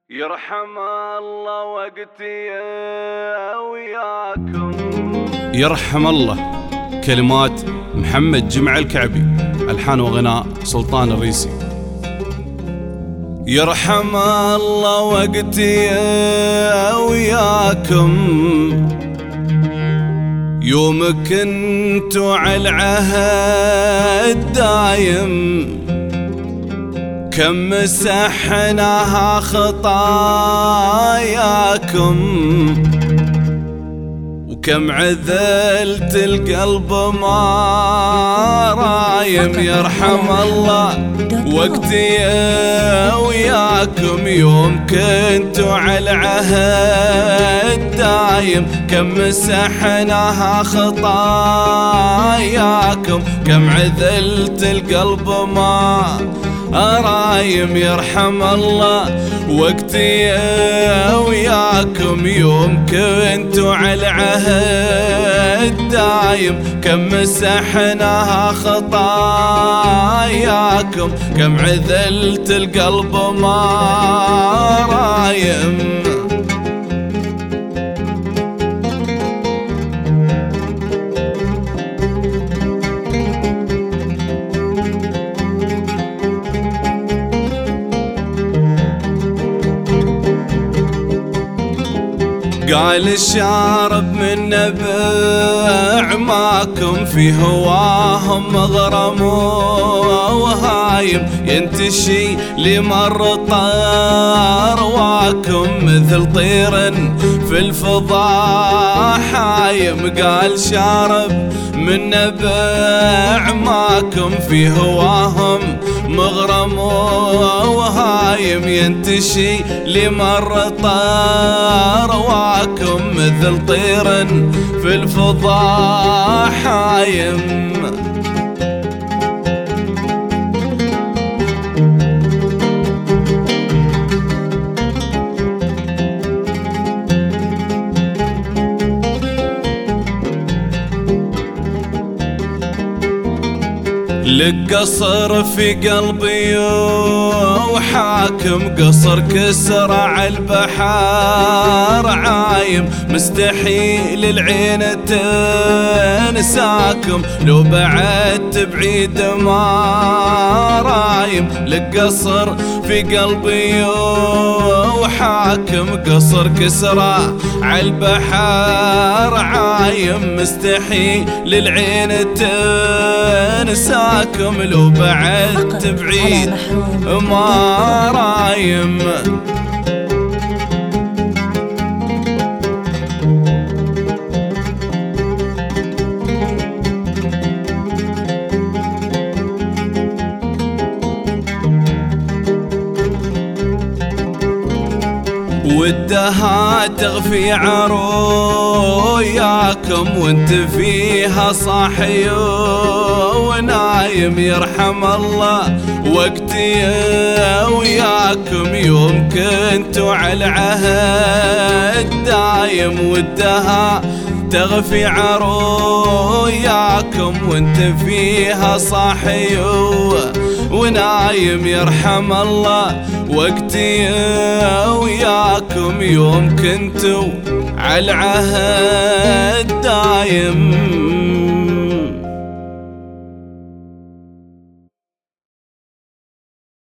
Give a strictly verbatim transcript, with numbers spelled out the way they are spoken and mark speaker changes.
Speaker 1: يرحم الله وقتي وياكم.
Speaker 2: يرحم الله. كلمات محمد جمع الكعبي، ألحان وغناء سلطان الريسي.
Speaker 1: يرحم الله وقتي وياكم، يوم كنتوا على العهد دايم، كم مسحناها خطاياكم، وكم عذلت القلب ما رايم. يرحم الله وقتي وياكم، يوم كنتوا على العهد دايم، كم مسحناها خطاياكم، كم عذلت القلب ما رايم. يرحم الله وقتي وياكم، يوم كنتوا على العهد دايم، كم مسحناها خطاياكم، كم عذلت القلب ما رايم. قال الشارب من نبع ماكم، في هواهم مغرم وهايم، ينتشي لمر طرواكم، مثل طير في الفضاء حايم. قال شارب من نبع ماكم، في هواهم مغرم وهايم، ينتشي لمر طرواكم، مثل طير في الفضاء حايم. لك قصر في قلبي وحاكم، قصر كسر على البحر عايم، مستحيل العين تنساكم، لو بعدت بعيد ما رايم. لك قصر في قلبي وحاكم، قصر كسر على البحر عايم، مستحيل للعين تنساكم، لو بعدت بعيد ما رايم. ودها تغفي عروياكم، وانت فيها صاحي ونايم. يرحم الله وقتي وياكم، يوم كنتوا على العهد دايم، ودها تغفي عروياكم، وانت فيها صاحي ونايم. يرحم الله وقتي وياكم، يوم كنتوا على العهد دايم.